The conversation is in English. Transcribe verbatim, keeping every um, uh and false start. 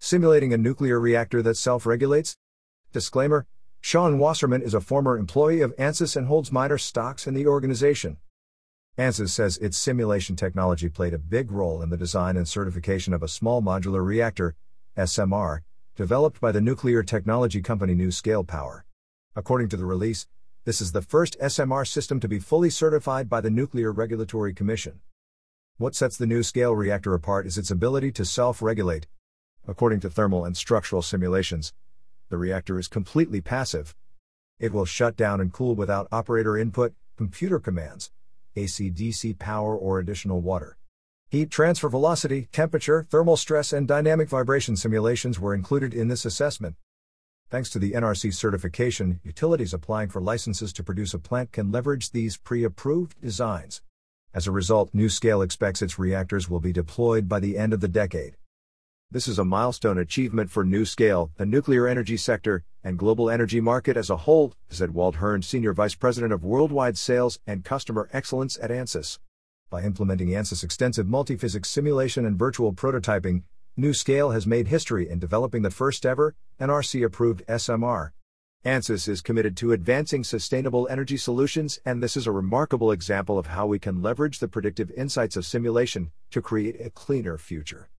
Simulating a nuclear reactor that self-regulates? Disclaimer: Sean Wasserman is a former employee of ANSYS and holds minor stocks in the organization. ANSYS says its simulation technology played a big role in the design and certification of a small modular reactor, S M R, developed by the nuclear technology company NuScale Power. According to the release, this is the first S M R system to be fully certified by the Nuclear Regulatory Commission. What sets the NuScale reactor apart is its ability to self-regulate. According to thermal and structural simulations, the reactor is completely passive. It will shut down and cool without operator input, computer commands, A C D C power or additional water. Heat transfer velocity, temperature, thermal stress and dynamic vibration simulations were included in this assessment. Thanks to the N R C certification, utilities applying for licenses to produce a plant can leverage these pre-approved designs. As a result, NuScale expects its reactors will be deployed by the end of the decade. This is a milestone achievement for NuScale, the nuclear energy sector, and global energy market as a whole, said Walt Hearn, Senior Vice President of Worldwide Sales and Customer Excellence at ANSYS. By implementing ANSYS' extensive multiphysics simulation and virtual prototyping, NuScale has made history in developing the first-ever, N R C-approved S M R. ANSYS is committed to advancing sustainable energy solutions, and this is a remarkable example of how we can leverage the predictive insights of simulation to create a cleaner future.